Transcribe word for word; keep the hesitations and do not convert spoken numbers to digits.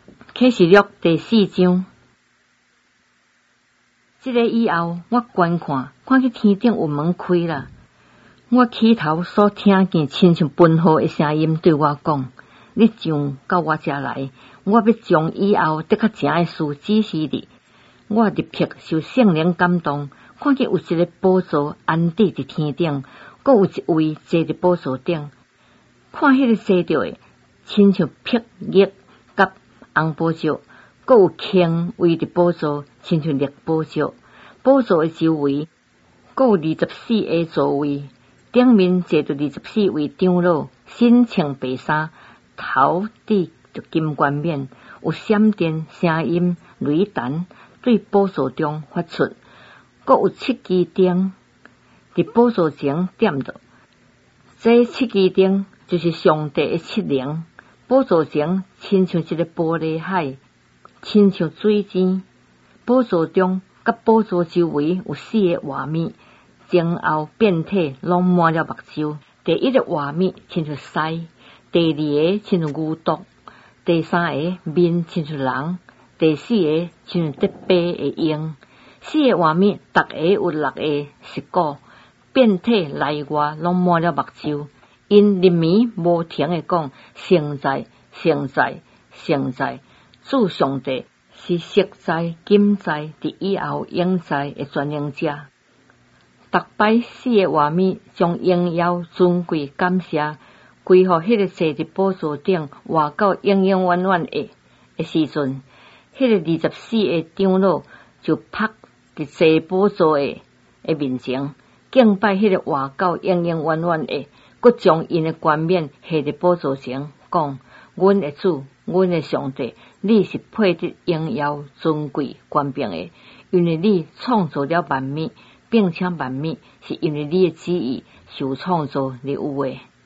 启示录第四章。这个以后，我观看，看见天顶有门开啦。我起头所听见，亲像奔波的声音对我讲：“你上到我这来，我要将以后得较正的事指示你。”我立刻受圣灵感动，看见有一个宝座安置伫天顶，阁有一位坐伫宝座顶。看迄个坐着的，亲像碧玉甲红宝石，阁有轻位伫宝座，亲像绿宝石。宝座的周围，阁有二十四个座位，顶面坐着二十四位长老，身穿白衫，头戴着金冠冕，有闪电声音雷弹对宝座中发出，阁有七支灯伫宝座前点着。这七支灯就是上帝的七灵。宝座前亲像一个玻璃海，亲像水晶。宝座中甲宝座周围有四个画面，前后变体拢满了目睭。第一个画面亲像狮，第二个亲像牛犊，第三个面亲像人，第四个亲像得白的鹰。四个画面逐个有六个石骨，变体内外拢满了目睭。因日暝无停的讲：现在，现在，现在，主上帝是色在、金在、伫以后永在的全能者。逐摆四个画面将荣耀、尊贵、感谢归予迄个坐伫宝座顶活到永永远远的的时阵，迄、那个二十四个长老就趴伫坐宝座的的面前，敬拜迄个活到永永远远的。佮将因的冠冕下伫宝座前，讲：阮的主，阮的上帝，你是配得荣耀、尊贵、冠冕的，因为你创造了万物，并且万物是因为你的旨意受创造而有的。